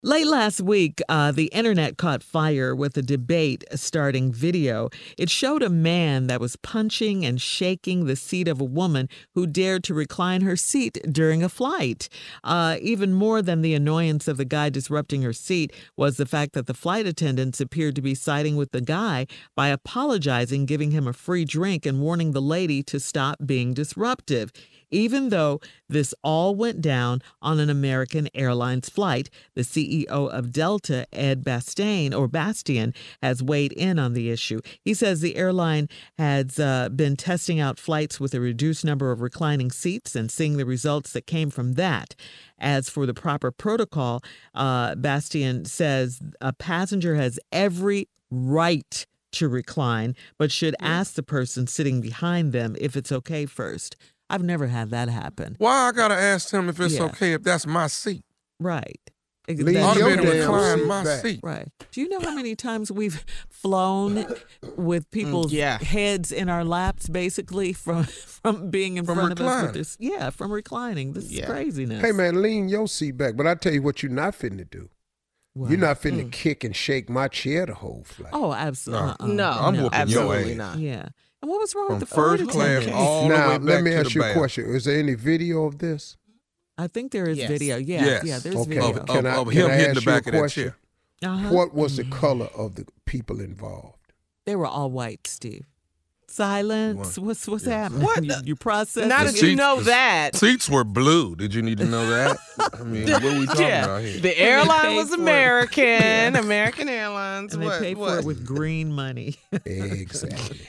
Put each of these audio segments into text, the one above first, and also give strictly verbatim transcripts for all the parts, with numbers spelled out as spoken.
Late last week, uh, the internet caught fire with a debate starting video. It showed a man that was punching and shaking the seat of a woman who dared to recline her seat during a flight. Uh, even more than the annoyance of the guy disrupting her seat was the fact that the flight attendants appeared to be siding with the guy by apologizing, giving him a free drink, and warning the lady to stop being disruptive. Even though this all went down on an American Airlines flight, the C E O of Delta, Ed Bastian, or Bastian, has weighed in on the issue. He says the airline has uh, been testing out flights with a reduced number of reclining seats and seeing the results that came from that. As for the proper protocol, uh, Bastian says a passenger has every right to recline, but should ask the person sitting behind them if it's okay first. I've never had that happen. Why I gotta ask him if it's Yeah. okay if that's my seat? Right. Leave I ought to your be able to damn recline seat my back. seat. Right. Do you know how many times we've flown with people's yeah. heads in our laps, basically, from from being in From front of us reclining. with this? Yeah, from reclining. This Yeah. is craziness. Hey, man, lean your seat back. But I tell you what you're not finna to do. What? You're not finna kick and shake my chair the whole flight. Oh, absolutely. No. Uh-uh. No, I'm whooping your absolutely ass. not. Yeah. And what was wrong From with the flight first class attendant? all the now, way back let me to ask the you a bath. question. Is there any video of this? I think there is Yes. video. Yeah, Yes. yeah, there's Okay. video. Of, Can of, I- of can him I hitting the ask you a back of that question? chair. Uh-huh. What was the color of the people involved? They were all white, Steve. Silence. What? What's what's Yes. happening? What? You, you process Now it? that you seats- know the that. Seats were blue. Did you need to know that? I mean, what are we talking about here? The airline paid was for it. American, American Airlines. And they what, paid for what? it with green money. Exactly.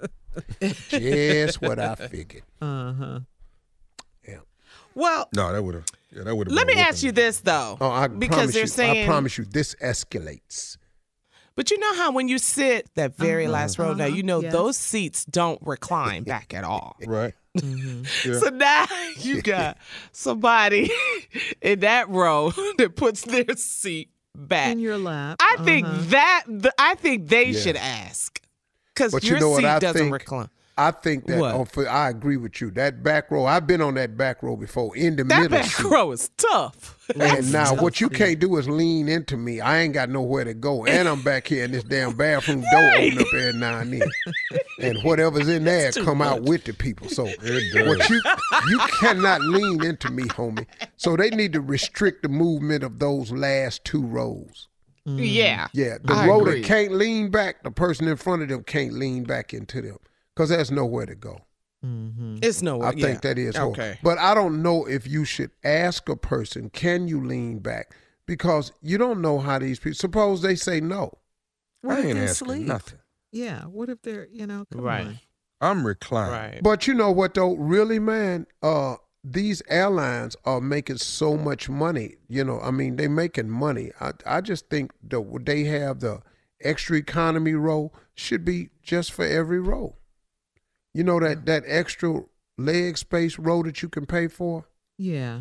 Just what I figured. Uh-huh. Yeah. Well, No, that would have. Yeah, that would have. let me ask you this though, Oh, I because promise they're you, saying. I promise you, this escalates. But you know how when you sit that very Uh-huh, last row, now uh-huh, you know yes. those seats don't recline back at all. Right. Mm-hmm. Yeah. So now you got somebody in that row that puts their seat back. In your lap. I think uh-huh. that th- I think they Yeah. should ask because But your you know what seat I doesn't think? recline. I think that What? oh, for, I agree with you. That back row, I've been on that back row before in the That middle back seat. row is tough. And now tough what you seat. can't do is lean into me. I ain't got nowhere to go. And I'm back here in this damn bathroom door Right. open up every now and then. And whatever's in there too come out much. with the people. So does. what you you cannot lean into me, homie. So they need to restrict the movement of those last two rows. Yeah. Yeah. The I row agree. that can't lean back, the person in front of them can't lean back into them. Because there's nowhere to go. Mm-hmm. It's no. I yeah. think that is horrible. okay. But I don't know if you should ask a person, can you lean back? Because you don't know how these people, suppose they say no. What I if ain't they're asking asleep? nothing. Yeah. What if they're, you know, come Right. on. I'm reclining. Right. But you know what though, really, man, uh, these airlines are making so much money. You know, I mean, they're making money. I, I just think that they have the extra economy row should be just for every row. You know that, that extra leg space row that you can pay for? Yeah.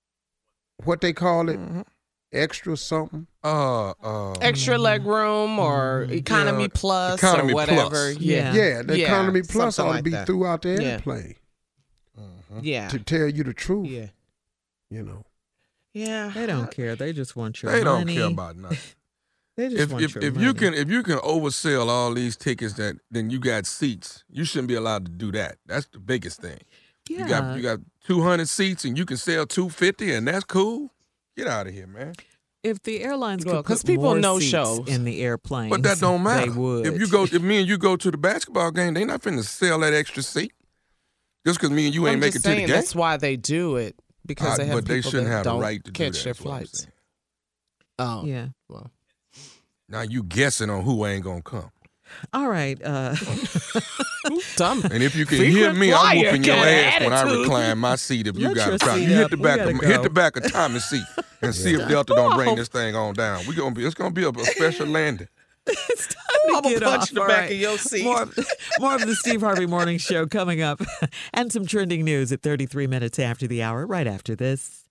What they call it? Mhm. Extra something? Uh, uh, Extra leg room or economy Yeah, plus economy or whatever. plus. Yeah. Yeah. Yeah, the Yeah, economy plus something ought to like be that. throughout the Yeah. airplane. mhm. Yeah. To tell you the truth, Yeah. you know. Yeah. They don't care. They just want your They don't money. care about nothing. They just if want if, your if money. you can if you can oversell all these tickets that then you got seats, you shouldn't be allowed to do that. That's the biggest thing. yeah. You got you got two hundred seats and you can sell two fifty and that's cool. Get out of here, man. If the airlines Well, could 'cause put people more know seats shows. in the airplanes, But that don't matter. They would. If you go, if me and you go to the basketball game, they not finna sell that extra seat. Just because me and you ain't I'm make just it to the saying game. that's why they do it because Uh, they have but they people shouldn't that have the don't right to do catch that, their is what I'm flights. saying. Oh, yeah. well. Now you guessing on who ain't gonna come. All right. Uh, Dumb. And if you can Frequent hear me, I'm flyer whooping your got ass when I attitude. recline my seat. If you Let got your a problem, seat you hit up. the We back gotta of go. hit the back of Tommy's seat and see if Delta don't bring this thing on down. We gonna be it's gonna be a, a special landing. it's time I'm to gonna get punch off. the All back right. of your seat. More, of- more of the Steve Harvey Morning Show coming up, and some trending news at thirty-three minutes after the hour. Right after this.